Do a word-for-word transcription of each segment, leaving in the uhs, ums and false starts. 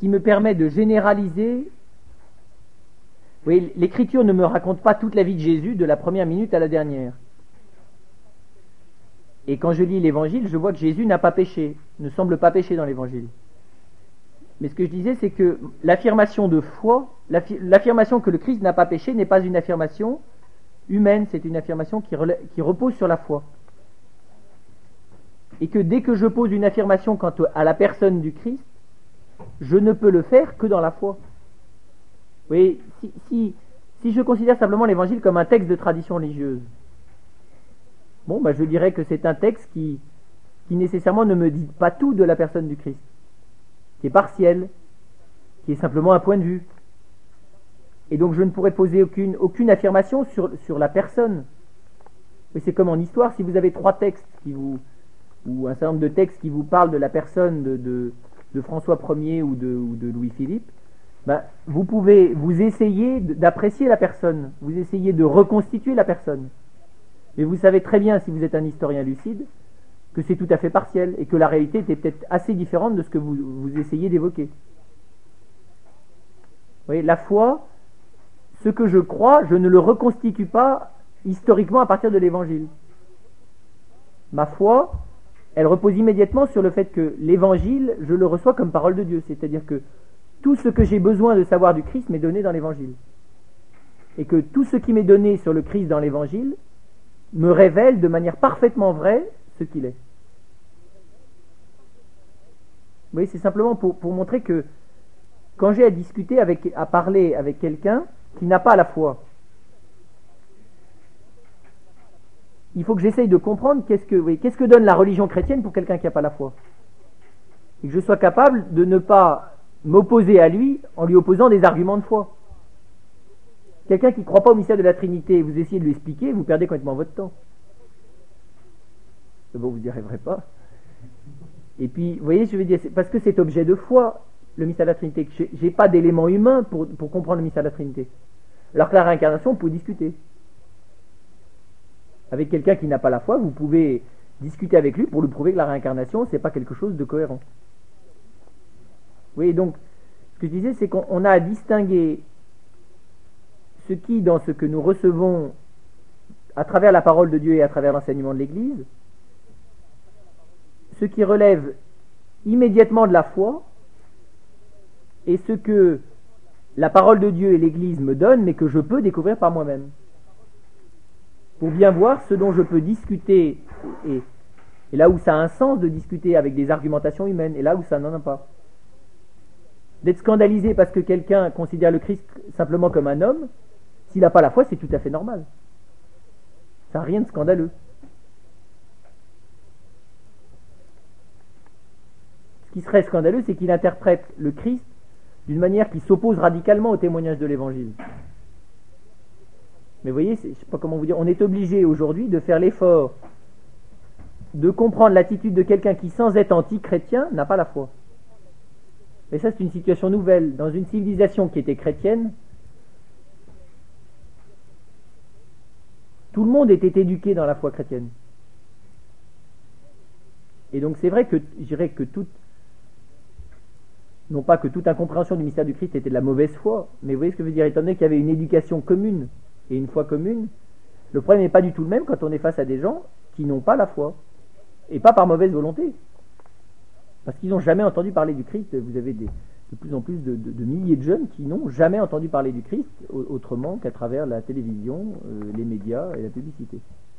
qui me permet de généraliser. Oui, l'Écriture ne me raconte pas toute la vie de Jésus de la première minute à la dernière. Et quand je lis l'Évangile, je vois que Jésus n'a pas péché, ne semble pas pécher dans l'Évangile. Mais ce que je disais, c'est que l'affirmation de foi, l'affirmation que le Christ n'a pas péché n'est pas une affirmation humaine, c'est une affirmation qui, relè- qui repose sur la foi. Et que dès que je pose une affirmation quant à la personne du Christ, je ne peux le faire que dans la foi. Vous voyez, si, si, si je considère simplement l'Évangile comme un texte de tradition religieuse, bon, bah, je dirais que c'est un texte qui, qui nécessairement ne me dit pas tout de la personne du Christ, qui est partiel, qui est simplement un point de vue. Et donc je ne pourrais poser aucune, aucune affirmation sur, sur la personne. Mais c'est comme en histoire, si vous avez trois textes qui vous, ou un certain nombre de textes qui vous parlent de la personne de, de, de François Ier ou de, ou de Louis-Philippe, ben, vous pouvez vous essayer d'apprécier la personne, vous essayez de reconstituer la personne. Mais vous savez très bien, si vous êtes un historien lucide, que c'est tout à fait partiel et que la réalité était peut-être assez différente de ce que vous, vous essayez d'évoquer. Vous voyez, la foi, ce que je crois, je ne le reconstitue pas historiquement à partir de l'Évangile. Ma foi, elle repose immédiatement sur le fait que l'Évangile, je le reçois comme parole de Dieu, c'est-à-dire que tout ce que j'ai besoin de savoir du Christ m'est donné dans l'Évangile. Et que tout ce qui m'est donné sur le Christ dans l'Évangile me révèle de manière parfaitement vraie ce qu'il est. Vous voyez, c'est simplement pour, pour montrer que quand j'ai à discuter, avec, à parler avec quelqu'un qui n'a pas la foi, il faut que j'essaye de comprendre qu'est-ce que, oui, qu'est-ce que donne la religion chrétienne pour quelqu'un qui n'a pas la foi. Et que je sois capable de ne pas m'opposer à lui en lui opposant des arguments de foi. Quelqu'un qui ne croit pas au mystère de la Trinité, vous essayez de lui expliquer, vous perdez complètement votre temps. Bon, vous n'y arriverez pas. Et puis, vous voyez, je veux dire, c'est parce que c'est objet de foi, le mystère de la Trinité, que je n'ai pas d'éléments humains pour, pour comprendre le mystère de la Trinité. Alors que la réincarnation, on peut discuter. Avec quelqu'un qui n'a pas la foi, vous pouvez discuter avec lui pour lui prouver que la réincarnation, c'est pas quelque chose de cohérent. Vous voyez, donc, ce que je disais, c'est qu'on a à distinguer ce qui, dans ce que nous recevons à travers la parole de Dieu et à travers l'enseignement de l'Église, ce qui relève immédiatement de la foi et ce que la parole de Dieu et l'Église me donnent, mais que je peux découvrir par moi-même. Pour bien voir ce dont je peux discuter, et, et là où ça a un sens de discuter avec des argumentations humaines, et là où ça n'en a pas. D'être scandalisé parce que quelqu'un considère le Christ simplement comme un homme, s'il n'a pas la foi, c'est tout à fait normal. Ça n'a rien de scandaleux. Ce qui serait scandaleux, c'est qu'il interprète le Christ d'une manière qui s'oppose radicalement au témoignage de l'Évangile. Mais vous voyez, je ne sais pas comment vous dire, on est obligé aujourd'hui de faire l'effort de comprendre l'attitude de quelqu'un qui, sans être anti-chrétien, n'a pas la foi. Et ça, c'est une situation nouvelle. Dans une civilisation qui était chrétienne, tout le monde était éduqué dans la foi chrétienne. Et donc c'est vrai que, je dirais que toute, non pas que toute incompréhension du mystère du Christ était de la mauvaise foi, mais vous voyez ce que je veux dire, étant donné qu'il y avait une éducation commune et une foi commune, le problème n'est pas du tout le même quand on est face à des gens qui n'ont pas la foi, et pas par mauvaise volonté, parce qu'ils n'ont jamais entendu parler du Christ. Vous avez des, de plus en plus de, de, de milliers de jeunes qui n'ont jamais entendu parler du Christ autrement qu'à travers la télévision, euh, les médias et la publicité.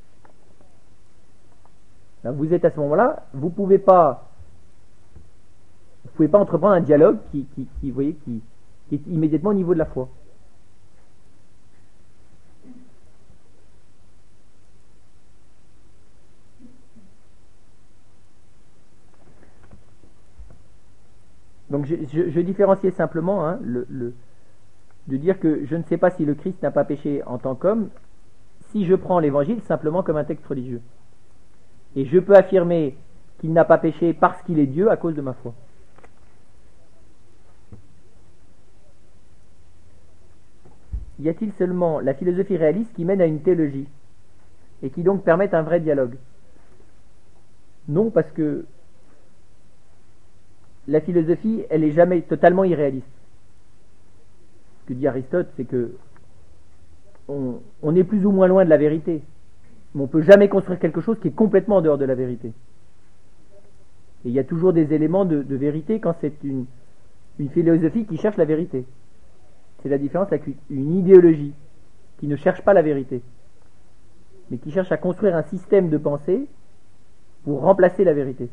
Là, vous êtes à ce moment-là, vous ne pouvez pas vous pouvez pas entreprendre un dialogue qui, qui, qui, vous voyez, qui, qui est immédiatement au niveau de la foi. Donc je, je, je différenciais simplement hein, le, le, de dire que je ne sais pas si le Christ n'a pas péché en tant qu'homme, si je prends l'Évangile simplement comme un texte religieux. Et je peux affirmer qu'il n'a pas péché parce qu'il est Dieu à cause de ma foi. Y a-t-il seulement la philosophie réaliste qui mène à une théologie et qui donc permet un vrai dialogue? Non, parce que la philosophie, elle est jamais totalement irréaliste. Ce que dit Aristote, c'est que on, on est plus ou moins loin de la vérité, mais on peut jamais construire quelque chose qui est complètement en dehors de la vérité. Et il y a toujours des éléments de, de vérité quand c'est une, une philosophie qui cherche la vérité. C'est la différence avec une idéologie qui ne cherche pas la vérité, mais qui cherche à construire un système de pensée pour remplacer la vérité.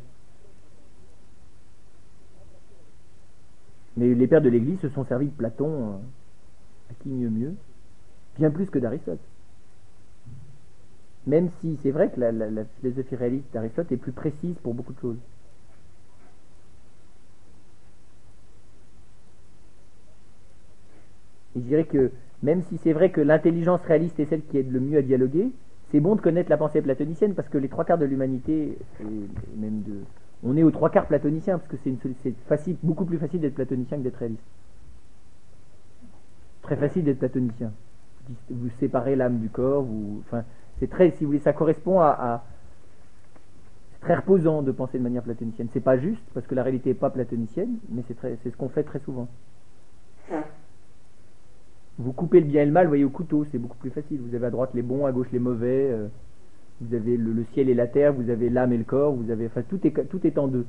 Mais les pères de l'Église se sont servis de Platon, à qui mieux mieux, bien plus que d'Aristote. Même si c'est vrai que la, la, la philosophie réaliste d'Aristote est plus précise pour beaucoup de choses. Et je dirais que même si c'est vrai que l'intelligence réaliste est celle qui aide le mieux à dialoguer, c'est bon de connaître la pensée platonicienne parce que les trois quarts de l'humanité, et même de, on est aux trois quarts platoniciens parce que c'est, une, c'est facile, beaucoup plus facile d'être platonicien que d'être réaliste. Très facile d'être platonicien. Vous séparez l'âme du corps, vous, enfin, c'est très, si vous voulez, ça correspond à, à c'est très reposant de penser de manière platonicienne. C'est pas juste parce que la réalité n'est pas platonicienne, mais c'est, très, c'est ce qu'on fait très souvent. Vous coupez le bien et le mal, vous voyez, au couteau, c'est beaucoup plus facile. Vous avez à droite les bons, à gauche les mauvais, euh, vous avez le, le ciel et la terre, vous avez l'âme et le corps, vous avez, enfin, tout est, tout est en deux.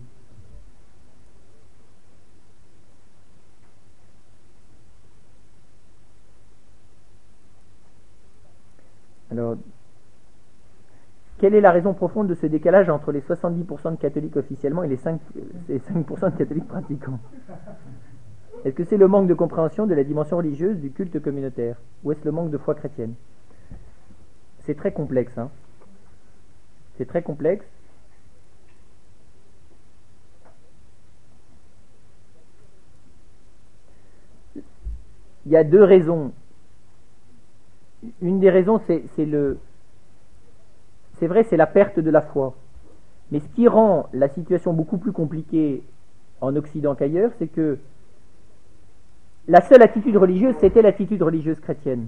Alors, quelle est la raison profonde de ce décalage entre les soixante-dix pour cent de catholiques officiellement et les cinq, les cinq pour cent de catholiques pratiquants? Est-ce que c'est le manque de compréhension de la dimension religieuse du culte communautaire? Ou est-ce le manque de foi chrétienne? C'est très complexe. Hein. C'est très complexe. Il y a deux raisons. Une des raisons, c'est, c'est le... C'est vrai, c'est la perte de la foi. Mais ce qui rend la situation beaucoup plus compliquée en Occident qu'ailleurs, c'est que la seule attitude religieuse, c'était l'attitude religieuse chrétienne.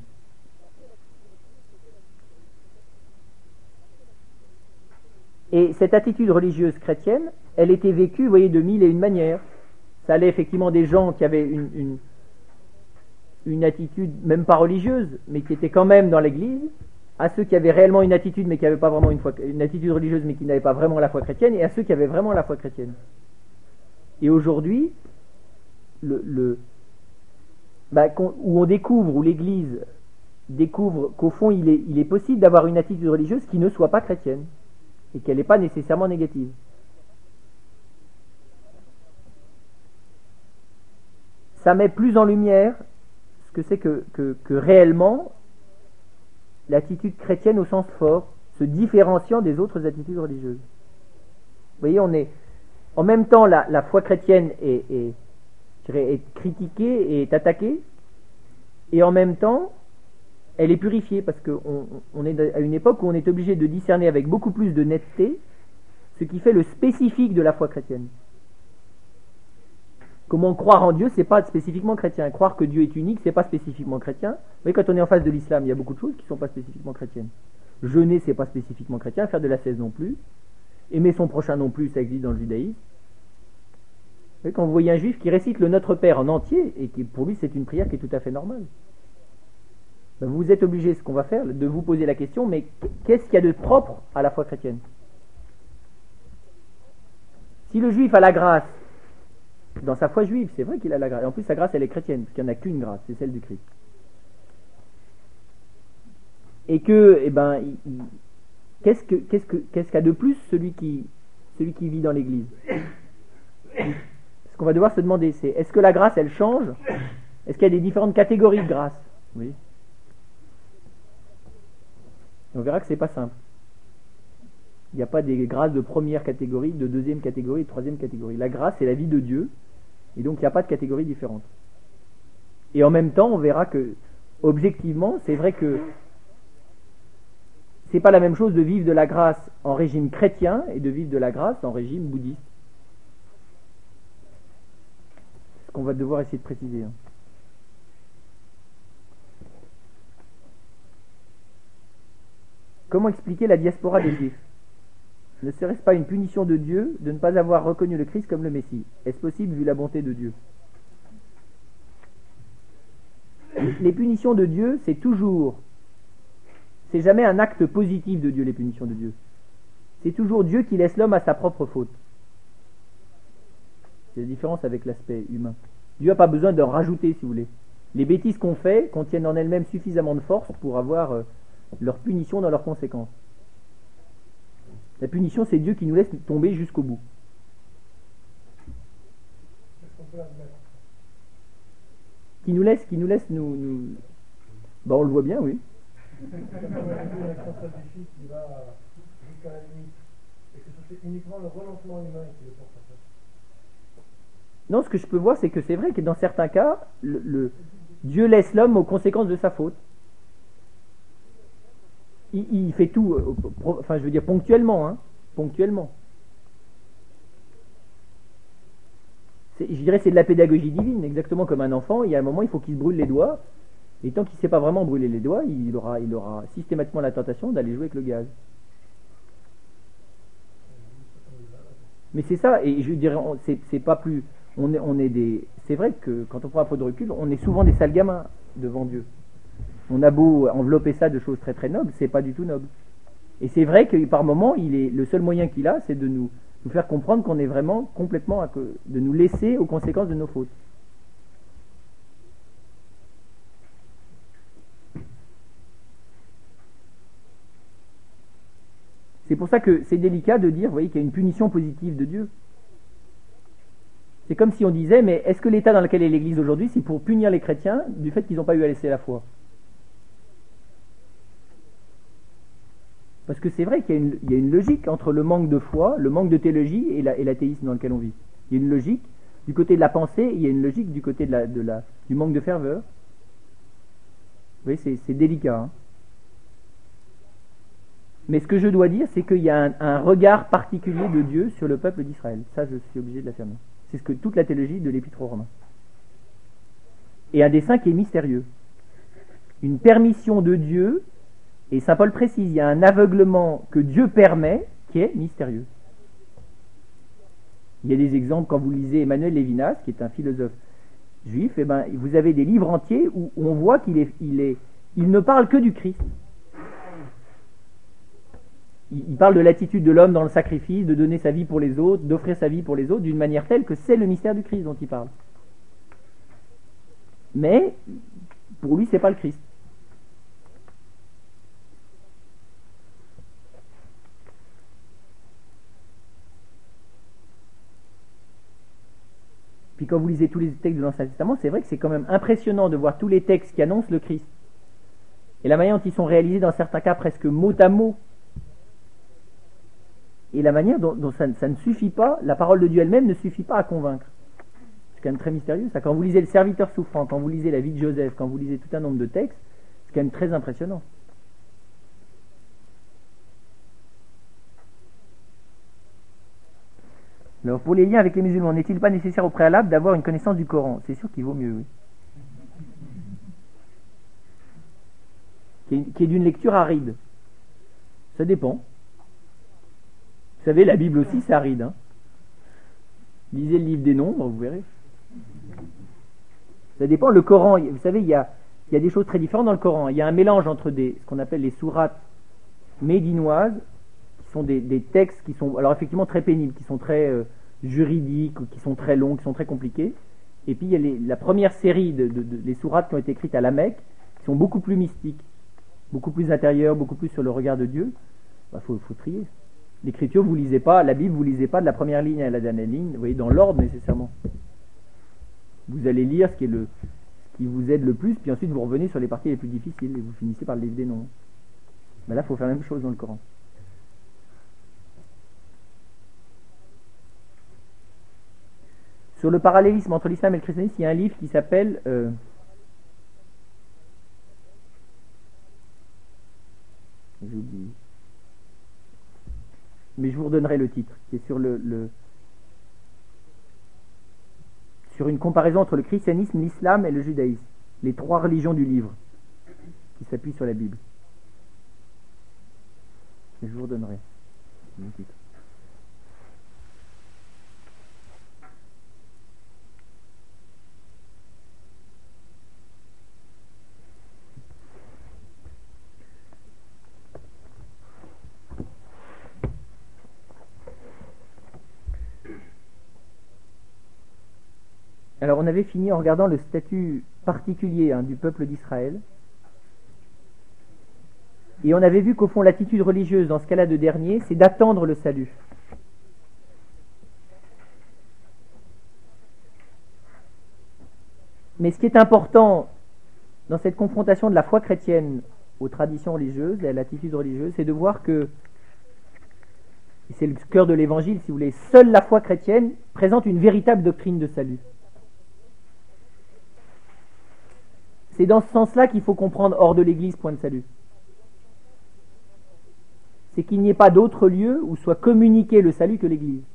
Et cette attitude religieuse chrétienne, elle était vécue, vous voyez, de mille et une manières. Ça allait effectivement des gens qui avaient une, une, une attitude, même pas religieuse, mais qui étaient quand même dans l'église, à ceux qui avaient réellement une attitude, mais qui n'avaient pas vraiment une, foi, une attitude religieuse, mais qui n'avaient pas vraiment la foi chrétienne, et à ceux qui avaient vraiment la foi chrétienne. Et aujourd'hui, le... le Bah, où on découvre, où l'Église découvre qu'au fond il est, il est possible d'avoir une attitude religieuse qui ne soit pas chrétienne et qu'elle n'est pas nécessairement négative. Ça met plus en lumière ce que c'est que, que, que réellement l'attitude chrétienne au sens fort, se différenciant des autres attitudes religieuses. Vous voyez, on est en même temps la, la foi chrétienne est, est est critiquée et est attaquée, et en même temps elle est purifiée parce qu'on on est à une époque où on est obligé de discerner avec beaucoup plus de netteté ce qui fait le spécifique de la foi chrétienne. Comment croire en Dieu, c'est pas spécifiquement chrétien. Croire que Dieu est unique, c'est pas spécifiquement chrétien. Vous voyez, quand on est en face de l'islam, il y a beaucoup de choses qui sont pas spécifiquement chrétiennes. Jeûner, c'est pas spécifiquement chrétien. Faire de l'ascèse non plus. Aimer son prochain non plus, ça existe dans le judaïsme. Quand vous voyez un juif qui récite le Notre Père en entier, et qui pour lui c'est une prière qui est tout à fait normale, ben vous êtes obligé, ce qu'on va faire, de vous poser la question, mais qu'est-ce qu'il y a de propre à la foi chrétienne? Si le juif a la grâce, dans sa foi juive, c'est vrai qu'il a la grâce, et en plus sa grâce elle est chrétienne, parce qu'il n'y en a qu'une grâce, c'est celle du Christ. Et que, eh ben, il, il, qu'est-ce que, qu'est-ce que, qu'est-ce qu'il y a de plus celui qui, celui qui vit dans l'Église? Ce qu'on va devoir se demander, c'est est-ce que la grâce, elle change? Est-ce qu'il y a des différentes catégories de grâce? Oui. Et on verra que c'est pas simple. Il n'y a pas des grâces de première catégorie, de deuxième catégorie, de troisième catégorie. La grâce, c'est la vie de Dieu, et donc il n'y a pas de catégorie différente. Et en même temps, on verra que, objectivement, c'est vrai que c'est pas la même chose de vivre de la grâce en régime chrétien et de vivre de la grâce en régime bouddhiste. Qu'on va devoir essayer de préciser. Comment expliquer la diaspora des Juifs? Ne serait-ce pas une punition de Dieu de ne pas avoir reconnu le Christ comme le Messie? Est-ce possible vu la bonté de Dieu? Les punitions de Dieu, c'est toujours, c'est jamais un acte positif de Dieu, les punitions de Dieu. C'est toujours Dieu qui laisse l'homme à sa propre faute. C'est la différence avec l'aspect humain. Dieu n'a pas besoin de rajouter, si vous voulez. Les bêtises qu'on fait contiennent en elles-mêmes suffisamment de force pour avoir euh, leur punition dans leurs conséquences. La punition, c'est Dieu qui nous laisse tomber jusqu'au bout. Qui nous laisse, qui nous laisse nous... nous... Ben, on le voit bien, oui. Non, ce que je peux voir, c'est que c'est vrai que dans certains cas, le, le, Dieu laisse l'homme aux conséquences de sa faute. Il, il fait tout, euh, pro, enfin je veux dire ponctuellement, hein, ponctuellement. C'est, je dirais c'est de la pédagogie divine, exactement comme un enfant, il y a un moment il faut qu'il se brûle les doigts, et tant qu'il ne sait pas vraiment brûler les doigts, il aura, il aura systématiquement la tentation d'aller jouer avec le gaz. Mais c'est ça, et je dirais, c'est, c'est pas plus... On est, on est des, c'est vrai que quand on prend un peu de recul, on est souvent des sales gamins devant Dieu. On a beau envelopper ça de choses très très nobles, c'est pas du tout noble. Et c'est vrai que par moments, il est, le seul moyen qu'il a, c'est de nous, nous faire comprendre qu'on est vraiment complètement, à, de nous laisser aux conséquences de nos fautes. C'est pour ça que c'est délicat de dire, vous voyez, qu'il y a une punition positive de Dieu. C'est comme si on disait, mais est-ce que l'état dans lequel est l'Église aujourd'hui, c'est pour punir les chrétiens du fait qu'ils n'ont pas eu à laisser la foi? Parce que c'est vrai qu'il y a, une, il y a une logique entre le manque de foi, le manque de théologie et, la, et l'athéisme dans lequel on vit. Il y a une logique du côté de la pensée, il y a une logique du côté de la, de la, du manque de ferveur. Vous voyez, c'est, c'est délicat. Hein. Mais ce que je dois dire, c'est qu'il y a un, un regard particulier de Dieu sur le peuple d'Israël. Ça, je suis obligé de l'affirmer. C'est ce que toute la théologie de l'Épître aux Romains. Et un dessein qui est mystérieux. Une permission de Dieu, et saint Paul précise, il y a un aveuglement que Dieu permet qui est mystérieux. Il y a des exemples, quand vous lisez Emmanuel Lévinas, qui est un philosophe juif, et ben, vous avez des livres entiers où on voit qu'il est, il est, il ne parle que du Christ. Il parle de l'attitude de l'homme dans le sacrifice, de donner sa vie pour les autres, d'offrir sa vie pour les autres, d'une manière telle que c'est le mystère du Christ dont il parle. Mais, pour lui, c'est pas le Christ. Puis quand vous lisez tous les textes de l'Ancien Testament, c'est vrai que c'est quand même impressionnant de voir tous les textes qui annoncent le Christ. Et la manière dont ils sont réalisés dans certains cas presque mot à mot. Et la manière dont, dont ça, ça ne suffit pas, la parole de Dieu elle-même ne suffit pas à convaincre. C'est quand même très mystérieux ça. Quand vous lisez le serviteur souffrant, quand vous lisez la vie de Joseph, quand vous lisez tout un nombre de textes, c'est quand même très impressionnant. Alors pour les liens avec les musulmans, n'est-il pas nécessaire au préalable d'avoir une connaissance du Coran? C'est sûr qu'il vaut mieux, oui. Qui est, qui est d'une lecture aride. Ça dépend. Vous savez, la Bible aussi, c'est aride. Hein. Lisez le livre des Nombres, vous verrez. Ça dépend. Le Coran, vous savez, il y a, il y a des choses très différentes dans le Coran. Il y a un mélange entre des, ce qu'on appelle les sourates médinoises, qui sont des, des textes qui sont, alors effectivement, très pénibles, qui sont très euh, juridiques, qui sont très longs, qui sont très compliqués. Et puis, il y a les, la première série de, de, de les sourates qui ont été écrites à la Mecque, qui sont beaucoup plus mystiques, beaucoup plus intérieures, beaucoup plus sur le regard de Dieu. Bah, faut, faut trier. L'écriture, vous lisez pas, la Bible, vous lisez pas de la première ligne à la dernière ligne, vous voyez, dans l'ordre nécessairement. Vous allez lire ce qui est le, ce qui vous aide le plus, puis ensuite vous revenez sur les parties les plus difficiles et vous finissez par le livre des noms. Mais là, il faut faire la même chose dans le Coran. Sur le parallélisme entre l'islam et le christianisme, il y a un livre qui s'appelle euh, j'ai oublié. Mais je vous redonnerai le titre, qui est sur le, le sur une comparaison entre le christianisme, l'islam et le judaïsme, les trois religions du livre, qui s'appuient sur la Bible. Et je vous redonnerai le titre. Alors on avait fini en regardant le statut particulier hein, du peuple d'Israël. Et on avait vu qu'au fond l'attitude religieuse dans ce cas-là de dernier, c'est d'attendre le salut. Mais ce qui est important dans cette confrontation de la foi chrétienne aux traditions religieuses et à l'attitude religieuse, c'est de voir que, et c'est le cœur de l'évangile si vous voulez, seule la foi chrétienne présente une véritable doctrine de salut. C'est dans ce sens-là qu'il faut comprendre hors de l'Église point de salut. C'est qu'il n'y ait pas d'autre lieu où soit communiqué le salut que l'Église.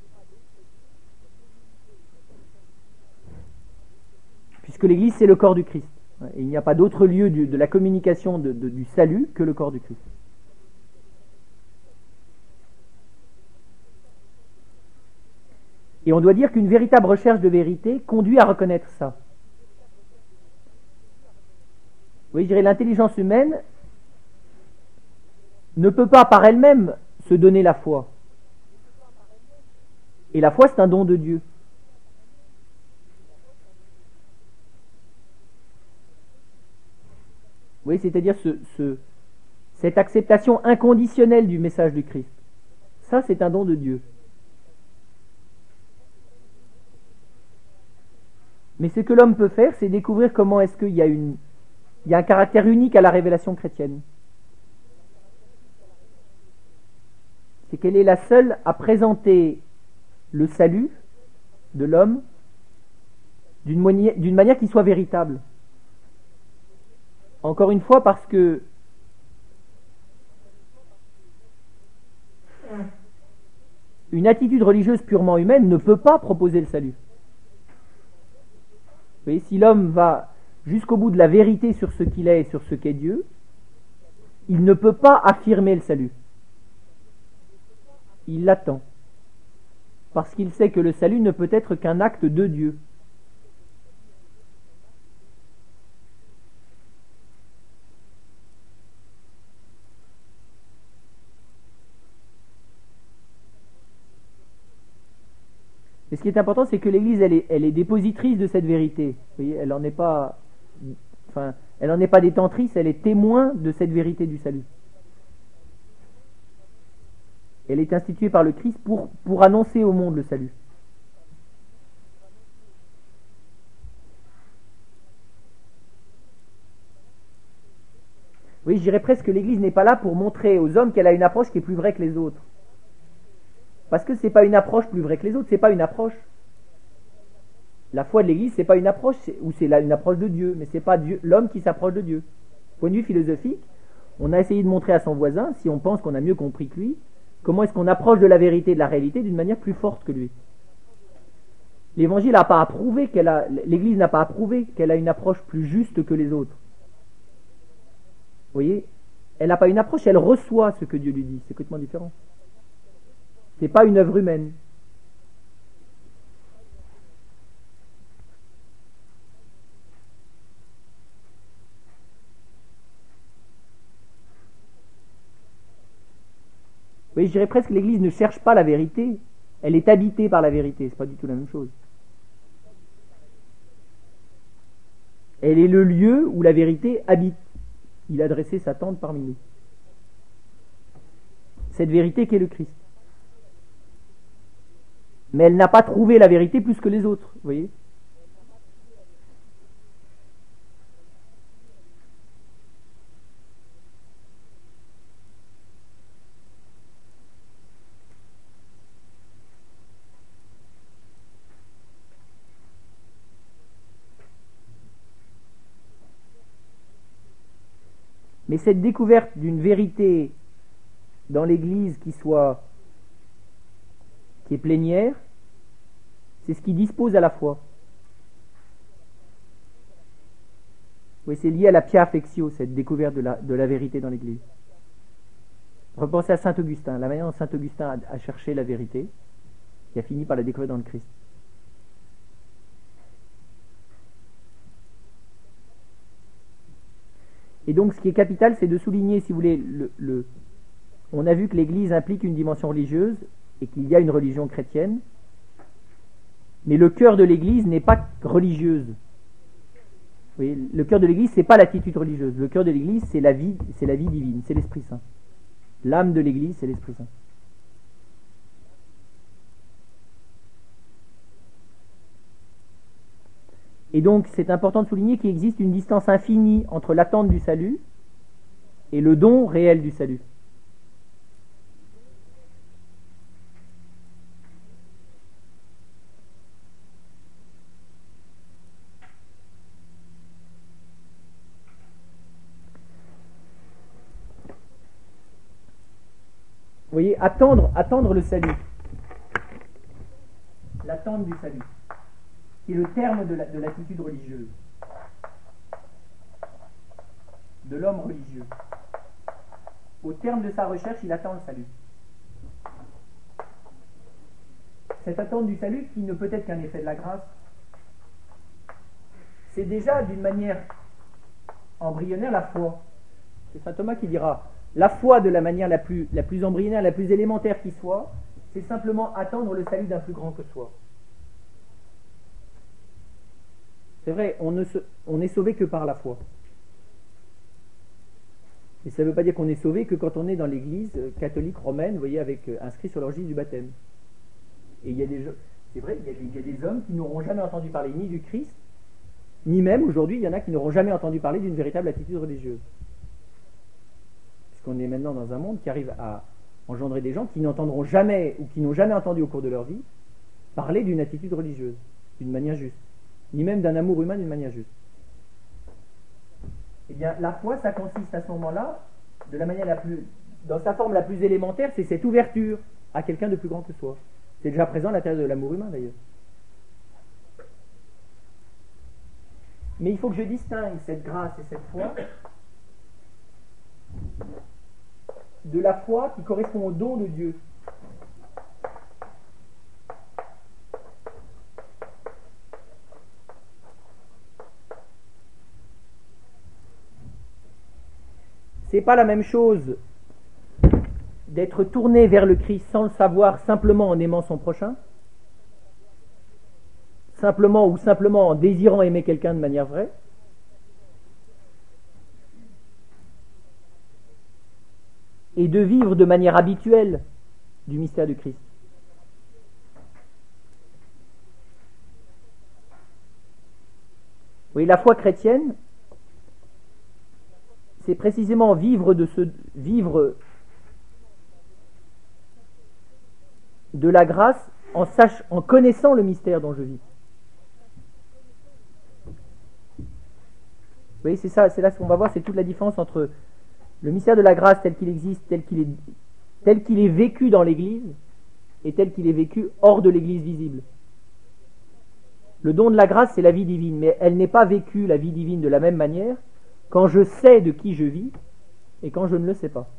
Puisque l'Église, c'est le corps du Christ. Et il n'y a pas d'autre lieu du, de la communication de, de, du salut que le corps du Christ. Et on doit dire qu'une véritable recherche de vérité conduit à reconnaître ça. Vous voyez, je dirais, l'intelligence humaine ne peut pas par elle-même se donner la foi. Et la foi, c'est un don de Dieu. Vous voyez, c'est-à-dire ce, ce, cette acceptation inconditionnelle du message du Christ. Ça, c'est un don de Dieu. Mais ce que l'homme peut faire, c'est découvrir comment est-ce qu'il y a, une, il y a un caractère unique à la révélation chrétienne. C'est qu'elle est la seule à présenter le salut de l'homme d'une manière, d'une manière qui soit véritable. Encore une fois, parce que une attitude religieuse purement humaine ne peut pas proposer le salut. Vous voyez, si l'homme va jusqu'au bout de la vérité sur ce qu'il est et sur ce qu'est Dieu, il ne peut pas affirmer le salut. Il l'attend. Parce qu'il sait que le salut ne peut être qu'un acte de Dieu. Et ce qui est important, c'est que l'Église, elle est, elle est dépositrice de cette vérité. Vous voyez, elle n'en est pas, enfin, elle n'en est pas détentrice, elle est témoin de cette vérité du salut. Elle est instituée par le Christ pour, pour annoncer au monde le salut. Oui, je dirais presque que l'Église n'est pas là pour montrer aux hommes qu'elle a une approche qui est plus vraie que les autres. Parce que ce n'est pas une approche plus vraie que les autres, c'est pas une approche. La foi de l'Église, c'est pas une approche, c'est, ou c'est là une approche de Dieu, mais c'est pas Dieu, l'homme qui s'approche de Dieu. Point de vue philosophique, on a essayé de montrer à son voisin, si on pense qu'on a mieux compris que lui, comment est-ce qu'on approche de la vérité, de la réalité, d'une manière plus forte que lui. L'Évangile n'a pas approuvé qu'elle a, l'Église n'a pas approuvé qu'elle a une approche plus juste que les autres. Vous voyez, elle n'a pas une approche, elle reçoit ce que Dieu lui dit. C'est complètement différent. C'est pas une œuvre humaine. Oui, je dirais presque que l'Église ne cherche pas la vérité, elle est habitée par la vérité, c'est pas du tout la même chose. Elle est le lieu où la vérité habite. Il a dressé sa tente parmi nous. Cette vérité qu'est le Christ. Mais elle n'a pas trouvé la vérité plus que les autres, vous voyez. Mais cette découverte d'une vérité dans l'Église qui soit qui est plénière, c'est ce qui dispose à la foi. Oui, c'est lié à la pia affectio, cette découverte de la, de la vérité dans l'Église. Repensez à saint Augustin, la manière dont saint Augustin a, a cherché la vérité, qui a fini par la découvrir dans le Christ. Et donc, ce qui est capital, c'est de souligner, si vous voulez, le, le, on a vu que l'Église implique une dimension religieuse et qu'il y a une religion chrétienne. Mais le cœur de l'Église n'est pas religieuse. Oui, le cœur de l'Église, c'est pas l'attitude religieuse. Le cœur de l'Église, c'est la vie, c'est la vie divine, c'est l'Esprit Saint. L'âme de l'Église, c'est l'Esprit Saint. Et donc, c'est important de souligner qu'il existe une distance infinie entre l'attente du salut et le don réel du salut. Vous voyez, attendre, attendre le salut. L'attente du salut. Qui est le terme de, la, de l'attitude religieuse. De l'homme religieux. Au terme de sa recherche, il attend le salut. Cette attente du salut, qui ne peut être qu'un effet de la grâce, c'est déjà d'une manière embryonnaire la foi. C'est saint Thomas qui dira, la foi de la manière la plus, la plus embryonnaire, la plus élémentaire qui soit, c'est simplement attendre le salut d'un plus grand que soi. C'est vrai, on ne se, on n'est sauvé que par la foi. Et ça ne veut pas dire qu'on est sauvé que quand on est dans l'église catholique romaine, vous voyez, avec inscrit sur le registre du baptême. Et il y a des, c'est vrai, il y a des, il y a des hommes qui n'auront jamais entendu parler ni du Christ, ni même aujourd'hui, il y en a qui n'auront jamais entendu parler d'une véritable attitude religieuse. Puisqu'on est maintenant dans un monde qui arrive à engendrer des gens qui n'entendront jamais, ou qui n'ont jamais entendu au cours de leur vie, parler d'une attitude religieuse, d'une manière juste, ni même d'un amour humain d'une manière juste. Eh bien, la foi, ça consiste à ce moment-là, de la manière la plus, dans sa forme la plus élémentaire, c'est cette ouverture à quelqu'un de plus grand que soi. C'est déjà présent à l'intérieur de l'amour humain, d'ailleurs. Mais il faut que je distingue cette grâce et cette foi de la foi qui correspond au don de Dieu. C'est pas la même chose d'être tourné vers le Christ sans le savoir, simplement en aimant son prochain, simplement ou simplement en désirant aimer quelqu'un de manière vraie, et de vivre de manière habituelle du mystère du Christ. Oui, la foi chrétienne, c'est précisément vivre de ce vivre de la grâce en sach, en connaissant le mystère dont je vis. Vous voyez, c'est ça, c'est là ce qu'on va voir, c'est toute la différence entre le mystère de la grâce tel qu'il existe, tel qu'il est, tel qu'il est vécu dans l'Église, et tel qu'il est vécu hors de l'Église visible. Le don de la grâce, c'est la vie divine, mais elle n'est pas vécue, la vie divine, de la même manière quand je sais de qui je vis et quand je ne le sais pas.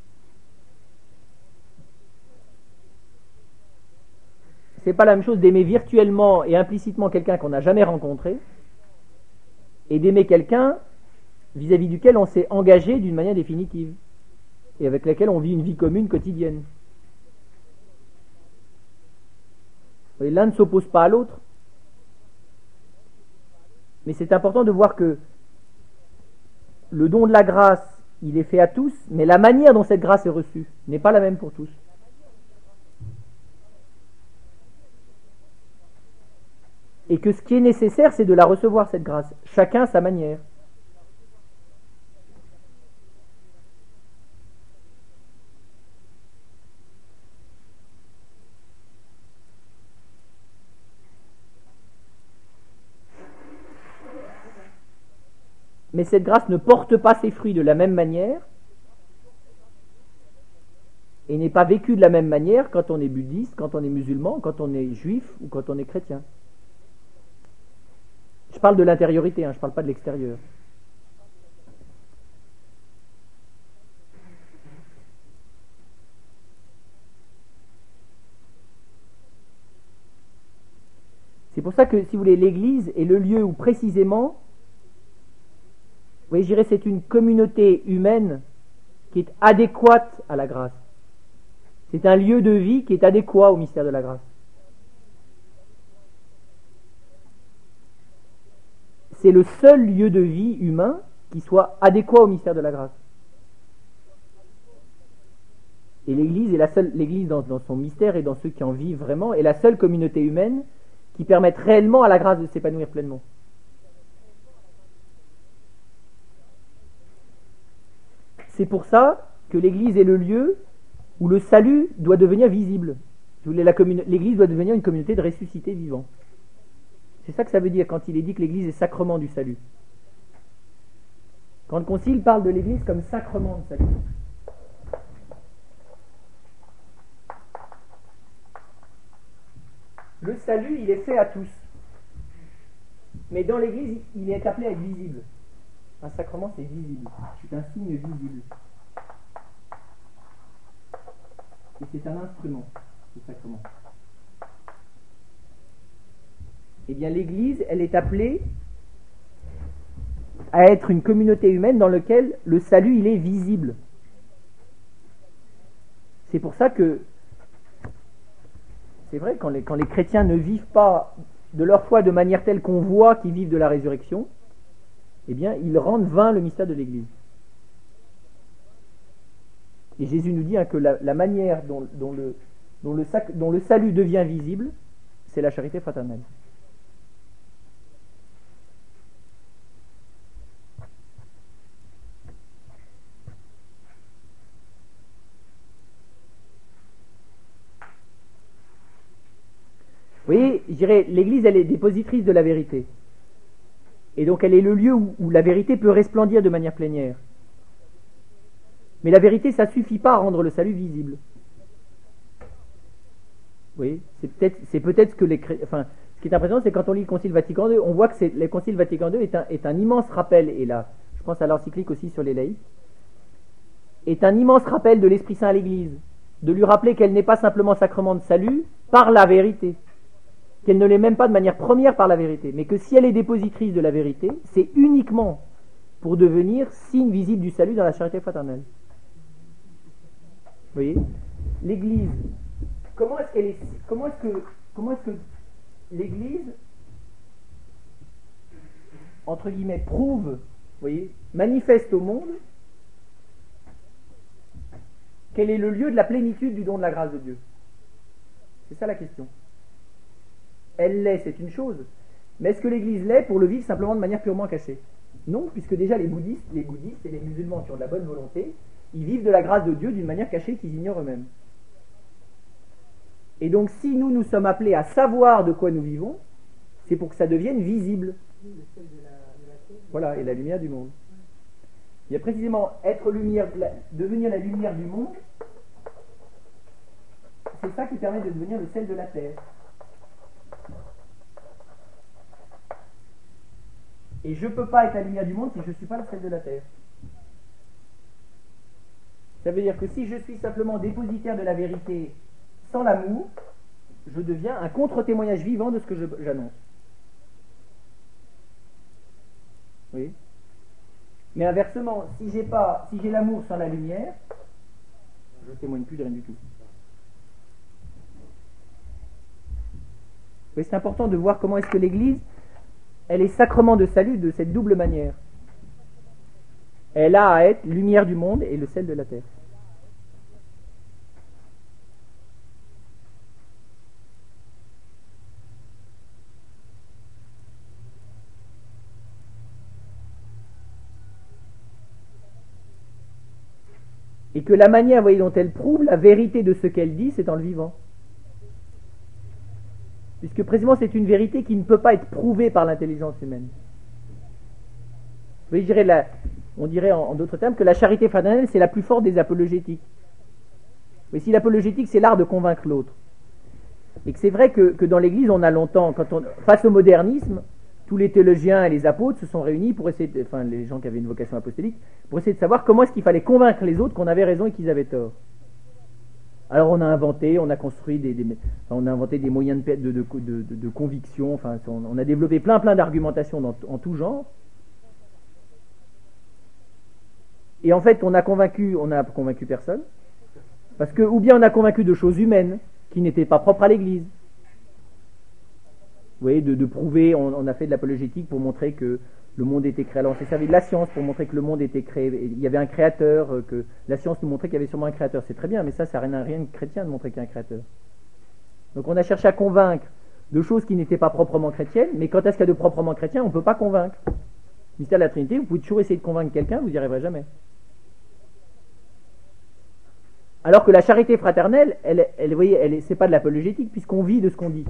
C'est pas la même chose d'aimer virtuellement et implicitement quelqu'un qu'on n'a jamais rencontré et d'aimer quelqu'un vis-à-vis duquel on s'est engagé d'une manière définitive et avec laquelle on vit une vie commune quotidienne. Et l'un ne s'oppose pas à l'autre. Mais c'est important de voir que le don de la grâce, il est fait à tous, mais la manière dont cette grâce est reçue n'est pas la même pour tous. Et que ce qui est nécessaire, c'est de la recevoir, cette grâce, chacun à sa manière. Mais cette grâce ne porte pas ses fruits de la même manière et n'est pas vécue de la même manière quand on est bouddhiste, quand on est musulman, quand on est juif ou quand on est chrétien. Je parle de l'intériorité, hein, je ne parle pas de l'extérieur. C'est pour ça que, si vous voulez, l'Église est le lieu où précisément, vous voyez, je dirais, c'est une communauté humaine qui est adéquate à la grâce. C'est un lieu de vie qui est adéquat au mystère de la grâce. c'est le seul lieu de vie humain qui soit adéquat au mystère de la grâce. Et l'Église est la seule, l'Église dans, dans son mystère et dans ceux qui en vivent vraiment, est la seule communauté humaine qui permette réellement à la grâce de s'épanouir pleinement. C'est pour ça que l'Église est le lieu où le salut doit devenir visible. La commune... L'Église doit devenir une communauté de ressuscités vivants. C'est ça que ça veut dire quand il est dit que l'Église est sacrement du salut. Quand le Concile parle de l'Église comme sacrement du salut. Le salut, il est fait à tous. Mais dans l'Église, il est appelé à être visible. Un sacrement, c'est visible. C'est un signe visible. Et c'est un instrument, ce sacrement. Eh bien, l'Église, elle est appelée à être une communauté humaine dans laquelle le salut, il est visible. C'est pour ça que, c'est vrai, quand les, quand les chrétiens ne vivent pas de leur foi de manière telle qu'on voit qu'ils vivent de la résurrection, eh bien, ils rendent vain le mystère de l'Église. Et Jésus nous dit hein, que la, la manière dont, dont, le, dont, le sac, dont le salut devient visible, c'est la charité fraternelle. Vous voyez, je dirais, l'Église, elle est dépositrice de la vérité. Et donc, elle est le lieu où, où la vérité peut resplendir de manière plénière. Mais la vérité, ça ne suffit pas à rendre le salut visible. Oui, c'est peut-être, c'est peut-être ce que les chrétiens... Enfin, ce qui est impressionnant, c'est quand on lit le Concile Vatican deux, on voit que c'est, le Concile Vatican deux est un, est un immense rappel, et là, je pense à l'encyclique aussi sur les laïcs, est un immense rappel de l'Esprit Saint à l'Église, de lui rappeler qu'elle n'est pas simplement sacrement de salut par la vérité, qu'elle ne l'est même pas de manière première par la vérité, mais que si elle est dépositrice de la vérité, c'est uniquement pour devenir signe visible du salut dans la charité fraternelle. Vous voyez, l'Église, comment est-ce qu'elle est, comment est-ce que, comment est-ce que l'Église, entre guillemets, prouve, vous voyez, manifeste au monde quel est le lieu de la plénitude du don de la grâce de Dieu? C'est ça la question. Elle l'est, c'est une chose, mais est-ce que l'Église l'est pour le vivre simplement de manière purement cachée? Non, puisque déjà les bouddhistes, les bouddhistes et les musulmans qui ont de la bonne volonté, ils vivent de la grâce de Dieu d'une manière cachée qu'ils ignorent eux-mêmes. Et donc si nous, nous sommes appelés à savoir de quoi nous vivons, c'est pour que ça devienne visible. Voilà, et la lumière du monde. Il y a précisément être lumière, la, devenir la lumière du monde, c'est ça qui permet de devenir le sel de la terre. Et je ne peux pas être la lumière du monde si je ne suis pas le sel de la terre. Ça veut dire que si je suis simplement dépositaire de la vérité sans l'amour, je deviens un contre-témoignage vivant de ce que je, j'annonce. Oui. Mais inversement, si j'ai pas, si j'ai l'amour sans la lumière, je ne témoigne plus de rien du tout. Oui, c'est important de voir comment est-ce que l'Église, elle est sacrement de salut de cette double manière. Elle a à être lumière du monde et le sel de la terre. Et que la manière, vous voyez, dont elle prouve la vérité de ce qu'elle dit, c'est en le vivant. Puisque précisément c'est une vérité qui ne peut pas être prouvée par l'intelligence humaine. Vous voyez, je dirais la, on dirait en, en d'autres termes que la charité fraternelle, c'est la plus forte des apologétiques. Mais si l'apologétique, c'est l'art de convaincre l'autre. Et que c'est vrai que, que dans l'Église, on a longtemps, quand on, face au modernisme, tous les théologiens et les apôtres se sont réunis pour essayer, de, enfin les gens qui avaient une vocation apostolique, pour essayer de savoir comment est-ce qu'il fallait convaincre les autres qu'on avait raison et qu'ils avaient tort. Alors on a inventé, on a construit des, des enfin, on a inventé des moyens de, de, de, de, de, de conviction, enfin on, on a développé plein plein d'argumentations dans, en tout genre. Et en fait, on a convaincu, on a convaincu personne, parce que ou bien on a convaincu de choses humaines qui n'étaient pas propres à l'Église. voyez, de, de prouver, on, on a fait de l'apologétique pour montrer que le monde était créé. Alors on s'est servi de la science pour montrer que le monde était créé, il y avait un créateur, que la science nous montrait qu'il y avait sûrement un créateur. C'est très bien, mais ça, ça n'a rien de chrétien de montrer qu'il y a un créateur. Donc on a cherché à convaincre de choses qui n'étaient pas proprement chrétiennes, mais quand est-ce qu'il y a de proprement chrétien, on ne peut pas convaincre. Mystère de la Trinité, vous pouvez toujours essayer de convaincre quelqu'un, vous n'y arriverez jamais. Alors que la charité fraternelle, elle, elle, vous voyez, elle, c'est pas de l'apologétique, puisqu'on vit de ce qu'on dit.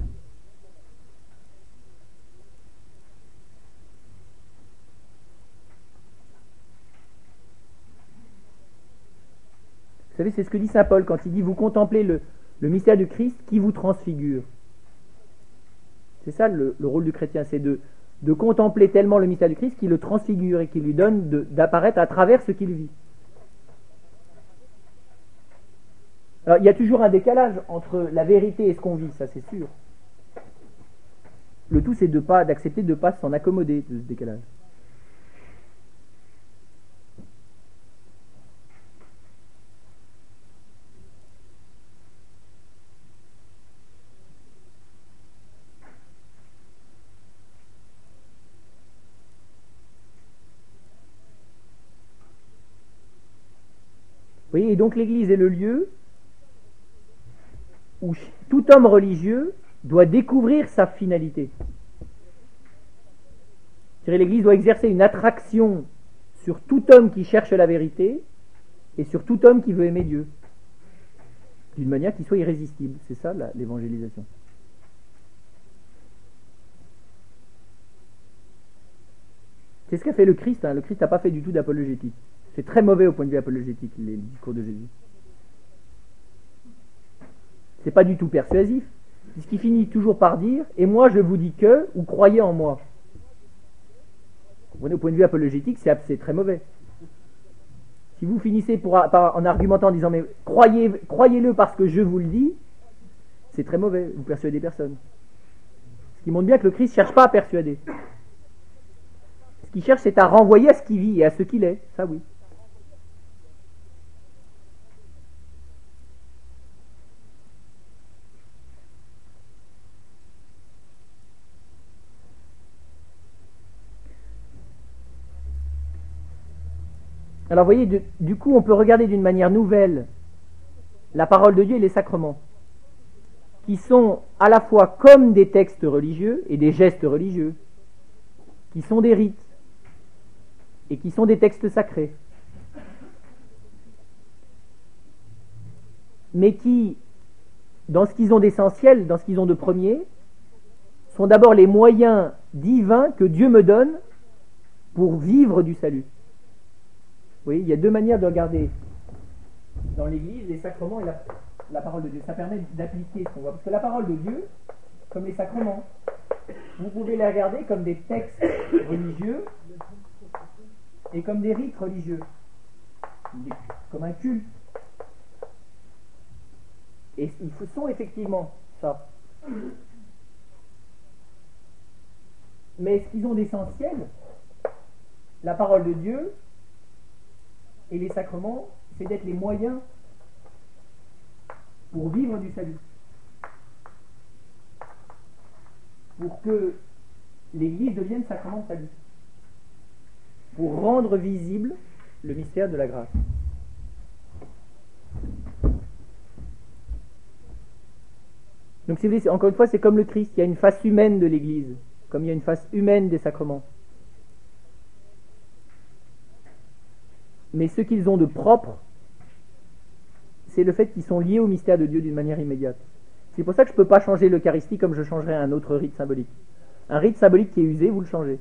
Vous savez, c'est ce que dit saint Paul quand il dit « Vous contemplez le, le mystère du Christ qui vous transfigure ». C'est ça le, le rôle du chrétien, c'est de, de contempler tellement le mystère du Christ qu'il le transfigure et qu'il lui donne de, d'apparaître à travers ce qu'il vit. Alors, il y a toujours un décalage entre la vérité et ce qu'on vit, ça c'est sûr. Le tout, c'est de pas, d'accepter de ne pas s'en accommoder de ce décalage. Vous voyez, et donc l'Église est le lieu où tout homme religieux doit découvrir sa finalité. C'est-à-dire l'Église doit exercer une attraction sur tout homme qui cherche la vérité et sur tout homme qui veut aimer Dieu, d'une manière qui soit irrésistible. C'est ça la, l'évangélisation. C'est ce qu'a fait le Christ. Hein. Le Christ n'a pas fait du tout d'apologétique. C'est très mauvais au point de vue apologétique, les discours de Jésus. C'est pas du tout persuasif. C'est ce qui finit toujours par dire « Et moi je vous dis que, ou croyez en moi ». Vous voyez, au point de vue apologétique, c'est, c'est très mauvais. Si vous finissez pour, par, en argumentant en disant « Mais croyez, croyez-le parce que je vous le dis », c'est très mauvais. Vous persuadez personne. Ce qui montre bien que le Christ ne cherche pas à persuader. Ce qu'il cherche, c'est à renvoyer à ce qu'il vit et à ce qu'il est. Ça, oui. Alors, vous voyez, du, du coup, on peut regarder d'une manière nouvelle la parole de Dieu et les sacrements, qui sont à la fois comme des textes religieux et des gestes religieux, qui sont des rites et qui sont des textes sacrés, mais qui, dans ce qu'ils ont d'essentiel, dans ce qu'ils ont de premier, sont d'abord les moyens divins que Dieu me donne pour vivre du salut. Vous voyez, il y a deux manières de regarder dans l'Église les sacrements et la, la parole de Dieu. Ça permet d'appliquer ce qu'on voit. Parce que la parole de Dieu, comme les sacrements, vous pouvez les regarder comme des textes religieux et comme des rites religieux, comme un culte. Et ils sont effectivement ça. Mais ce qu'ils ont d'essentiel, la parole de Dieu et les sacrements, c'est d'être les moyens pour vivre du salut. Pour que l'Église devienne sacrement de salut. Pour rendre visible le mystère de la grâce. Donc si vous voulez, encore une fois, c'est comme le Christ, il y a une face humaine de l'Église, comme il y a une face humaine des sacrements. Mais ce qu'ils ont de propre, c'est le fait qu'ils sont liés au mystère de Dieu d'une manière immédiate. C'est pour ça que je ne peux pas changer l'Eucharistie comme je changerais un autre rite symbolique. Un rite symbolique qui est usé, vous le changez.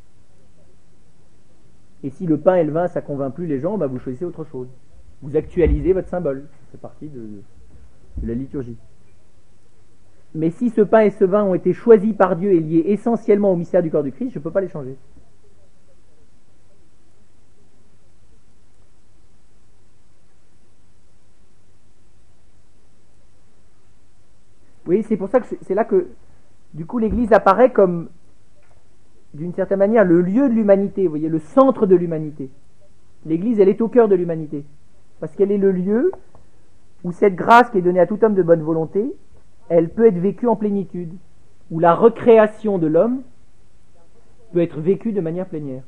Et si le pain et le vin, ça ne convainc plus les gens, bah vous choisissez autre chose. Vous actualisez votre symbole. C'est partie de, de la liturgie. Mais si ce pain et ce vin ont été choisis par Dieu et liés essentiellement au mystère du corps du Christ, je ne peux pas les changer. Oui, c'est pour ça que c'est là que, du coup, l'Église apparaît comme, d'une certaine manière, le lieu de l'humanité, vous voyez, le centre de l'humanité. L'Église, elle est au cœur de l'humanité, parce qu'elle est le lieu où cette grâce qui est donnée à tout homme de bonne volonté, elle peut être vécue en plénitude. où la recréation de l'homme peut être vécue de manière plénière.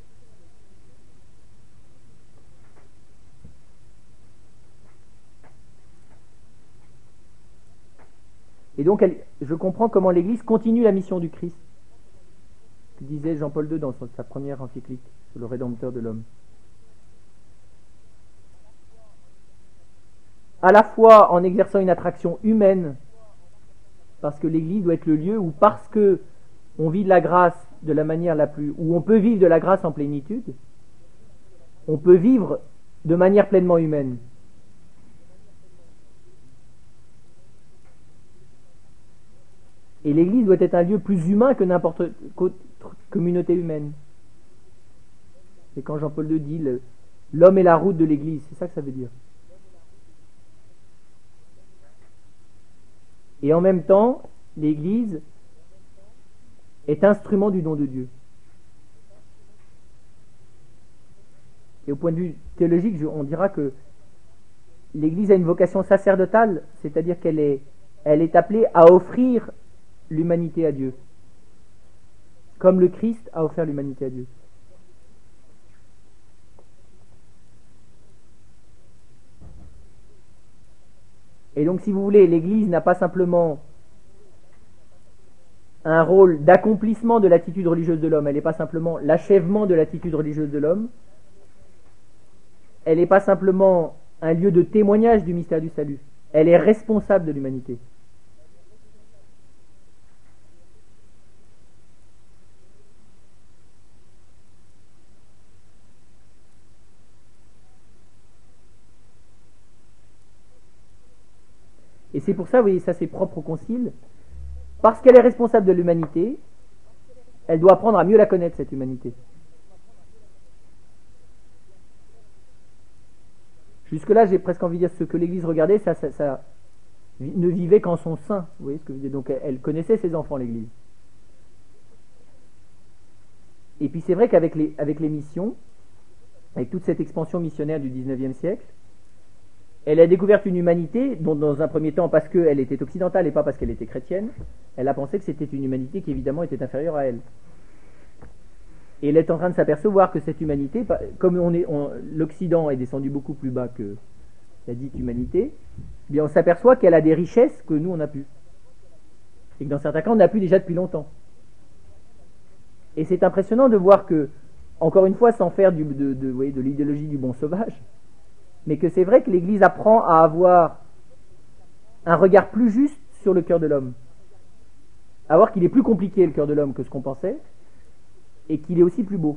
Et donc, elle, je comprends comment l'Église continue la mission du Christ, que disait Jean-Paul deux dans son, sa première encyclique sur le Rédempteur de l'homme. À la fois en exerçant une attraction humaine, parce que l'Église doit être le lieu où, parce que on vit de la grâce de la manière la plus, où on peut vivre de la grâce en plénitude, on peut vivre de manière pleinement humaine. Et l'Église doit être un lieu plus humain que n'importe quelle autre communauté humaine. C'est quand Jean-Paul deux dit le, l'homme est la route de l'Église, c'est ça que ça veut dire. Et en même temps, l'Église est instrument du don de Dieu. Et au point de vue théologique, on dira que l'Église a une vocation sacerdotale, c'est-à-dire qu'elle est, elle est appelée à offrir l'humanité à Dieu, comme le Christ a offert l'humanité à Dieu. Et donc, si vous voulez, l'Église n'a pas simplement un rôle d'accomplissement de l'attitude religieuse de l'homme, elle n'est pas simplement l'achèvement de l'attitude religieuse de l'homme, elle n'est pas simplement un lieu de témoignage du mystère du salut, elle est responsable de l'humanité. Et c'est pour ça, vous voyez, ça c'est propre au Concile, parce qu'elle est responsable de l'humanité, elle doit apprendre à mieux la connaître, cette humanité. Jusque-là, j'ai presque envie de dire, ce que l'Église regardait, ça, ça, ça ne vivait qu'en son sein. Vous voyez ce que je veux dire ? Donc elle connaissait ses enfants, l'Église. Et puis c'est vrai qu'avec les, avec les missions, avec toute cette expansion missionnaire du dix-neuvième siècle, elle a découvert une humanité dont, dans un premier temps, parce qu'elle était occidentale et pas parce qu'elle était chrétienne, elle a pensé que c'était une humanité qui évidemment était inférieure à elle. Et elle est en train de s'apercevoir que cette humanité, comme on est, on, l'Occident est descendu beaucoup plus bas que la dite humanité, eh bien on s'aperçoit qu'elle a des richesses que nous on n'a plus. Et que dans certains cas on n'a plus déjà depuis longtemps. Et c'est impressionnant de voir que, encore une fois, sans faire du, de, de, de, de l'idéologie du bon sauvage, mais que c'est vrai que l'Église apprend à avoir un regard plus juste sur le cœur de l'homme. À voir qu'il est plus compliqué le cœur de l'homme que ce qu'on pensait, et qu'il est aussi plus beau.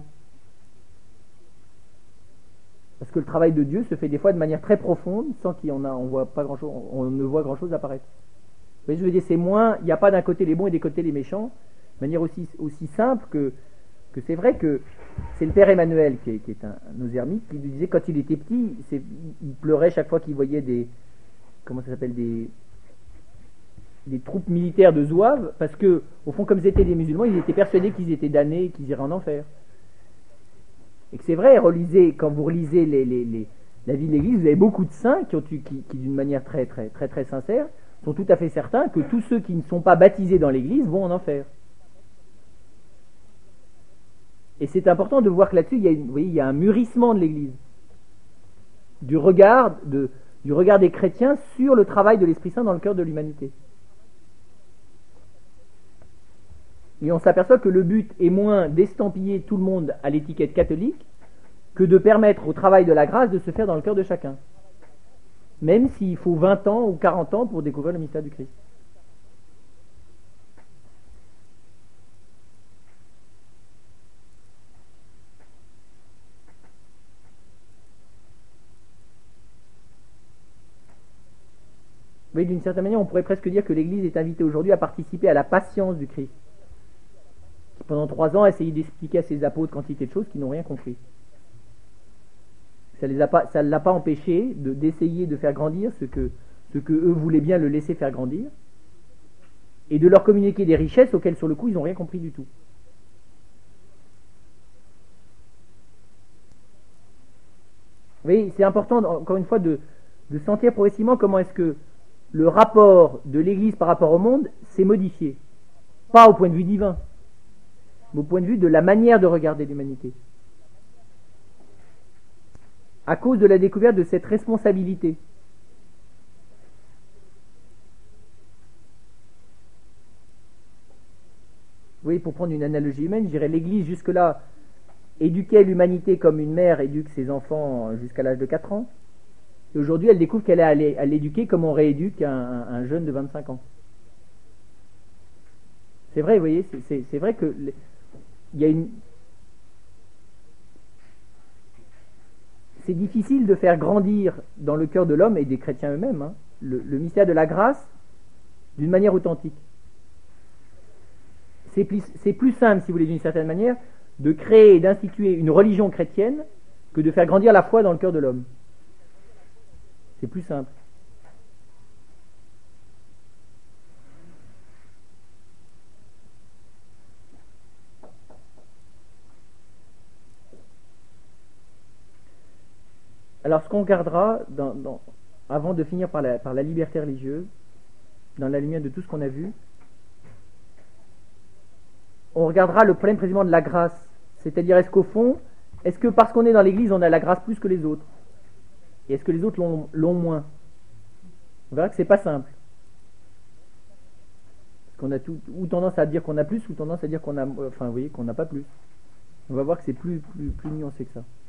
Parce que le travail de Dieu se fait des fois de manière très profonde, sans qu'il y en a, on voit pas grand chose, on ne voit grand chose apparaître. Vous voyez, je veux dire, c'est moins, il n'y a pas d'un côté les bons et des côtés les méchants, de manière aussi, aussi simple que, que c'est vrai que c'est le père Emmanuel, qui est, qui est un, un osermite, qui lui disait quand il était petit, c'est, il pleurait chaque fois qu'il voyait des, comment ça s'appelle, des, des troupes militaires de zouaves, parce que, au fond, comme ils étaient des musulmans, ils étaient persuadés qu'ils étaient damnés et qu'ils iraient en enfer. Et que c'est vrai, relisez, quand vous relisez les, les, les, la vie de l'Église, vous avez beaucoup de saints qui, ont, qui, qui, d'une manière très, très, très, très sincère, sont tout à fait certains que tous ceux qui ne sont pas baptisés dans l'Église vont en enfer. Et c'est important de voir que là-dessus, il y a, une, vous voyez, il y a un mûrissement de l'Église, du regard, de, du regard des chrétiens sur le travail de l'Esprit Saint dans le cœur de l'humanité. Et on s'aperçoit que le but est moins d'estampiller tout le monde à l'étiquette catholique que de permettre au travail de la grâce de se faire dans le cœur de chacun. Même s'il faut vingt ans ou quarante ans pour découvrir le mystère du Christ. Vous voyez, d'une certaine manière, on pourrait presque dire que l'Église est invitée aujourd'hui à participer à la patience du Christ, qui pendant trois ans a essayé d'expliquer à ses apôtres quantité de choses qu'ils n'ont rien compris. Ça ne l'a pas empêché de, d'essayer de faire grandir ce que, ce que eux voulaient bien le laisser faire grandir, et de leur communiquer des richesses auxquelles sur le coup ils n'ont rien compris du tout. Vous voyez, c'est important encore une fois de, de sentir progressivement comment est-ce que le rapport de l'Église par rapport au monde s'est modifié. Pas au point de vue divin, mais au point de vue de la manière de regarder l'humanité. À cause de la découverte de cette responsabilité. Oui, pour prendre une analogie humaine, je dirais l'Église jusque-là éduquait l'humanité comme une mère éduque ses enfants jusqu'à l'âge de quatre ans. Et aujourd'hui, elle découvre qu'elle est à l'éduquer comme on rééduque un, un jeune de vingt-cinq ans. C'est vrai, vous voyez, c'est vrai que il y a une... C'est difficile de faire grandir dans le cœur de l'homme et des chrétiens eux-mêmes hein, le, le mystère de la grâce d'une manière authentique. C'est plus, c'est plus simple, si vous voulez, d'une certaine manière, de créer et d'instituer une religion chrétienne que de faire grandir la foi dans le cœur de l'homme. C'est plus simple. Alors, ce qu'on regardera, dans, dans, avant de finir par la, par la liberté religieuse, dans la lumière de tout ce qu'on a vu, on regardera le problème précisément de la grâce. C'est-à-dire, est-ce qu'au fond, est-ce que parce qu'on est dans l'Église, on a la grâce plus que les autres? Et est-ce que les autres l'ont, l'ont moins? On verra que c'est pas simple. Parce qu'on a tout, ou tendance à dire qu'on a plus, ou tendance à dire qu'on a, enfin, vous voyez, qu'on n'a pas plus. On va voir que c'est plus, plus, plus nuancé que ça.